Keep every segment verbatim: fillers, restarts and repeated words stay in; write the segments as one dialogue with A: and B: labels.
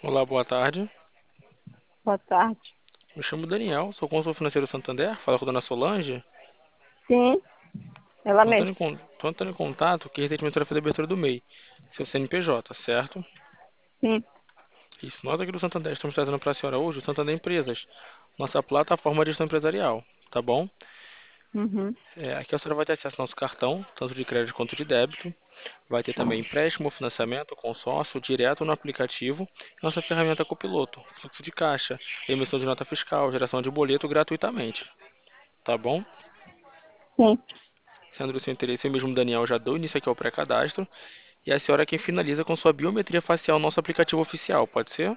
A: Olá, boa tarde.
B: Boa tarde.
A: Me chamo Daniel, sou consultor financeiro do Santander. Fala com a dona Solange.
B: Sim, ela
A: Estou entrando
B: mesmo.
A: em, con- tô entrando em contato que recentemente ela fez a abertura do M E I, seu C N P J, certo?
B: Sim.
A: Isso. Nós aqui do Santander estamos trazendo para a senhora hoje o Santander Empresas, nossa plataforma de gestão empresarial, tá bom?
B: Uhum.
A: É, aqui a senhora vai ter acesso ao nosso cartão, tanto de crédito quanto de débito. Vai ter também empréstimo, financiamento, consórcio, direto no aplicativo. E nossa ferramenta copiloto, fluxo de caixa, emissão de nota fiscal, geração de boleto gratuitamente, tá bom?
B: Sim.
A: Sendo do seu interesse, eu mesmo, Daniel, já dou início aqui ao pré-cadastro. E a senhora é quem finaliza com sua biometria facial no nosso aplicativo oficial, pode ser?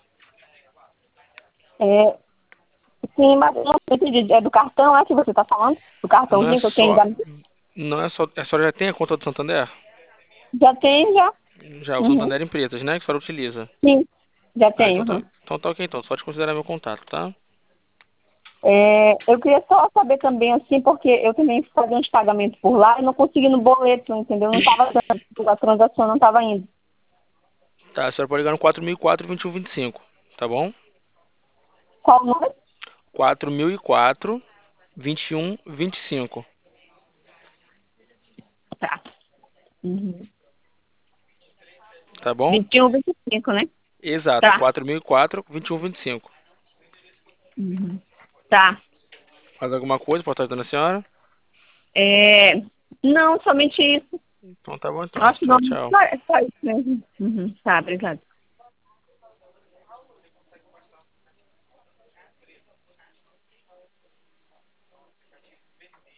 B: É, sim, mas eu não entendi. É do cartão, é que você está falando? Do
A: Não é
B: cartãozinho que eu tenho
A: só.
B: da...
A: Não é só. A senhora já tem a conta do Santander?
B: Já tem, já?
A: Já, o
B: Uhum.
A: Santander Empresas, né? Que a senhora utiliza.
B: Sim, já
A: Ah,
B: tenho.
A: então tá,
B: Uhum.
A: então tá ok, então. Só te considerar meu contato, tá?
B: É, eu queria só saber também, assim, porque eu também fui fazer uns pagamentos por lá e não consegui no boleto, entendeu? Não estava dando, a transação não estava indo.
A: Tá, a senhora pode ligar no quatro mil e quatro, vinte e um vinte e cinco, tá bom?
B: Qual o número?
A: quatro mil e quatro, vinte e um vinte e cinco,
B: Tá. Uhum.
A: tá bom?
B: vinte e um, vinte e cinco, né?
A: Exato,
B: Tá.
A: quatro mil e quatro, vinte e um vinte e cinco.
B: Uhum. Tá.
A: Faz alguma coisa, pode estar dando a senhora?
B: É, não, somente isso.
A: Então tá bom então.
B: Acho que não.
A: Tchau, tchau.
B: Só, só isso mesmo. Uhum. Tá, obrigada.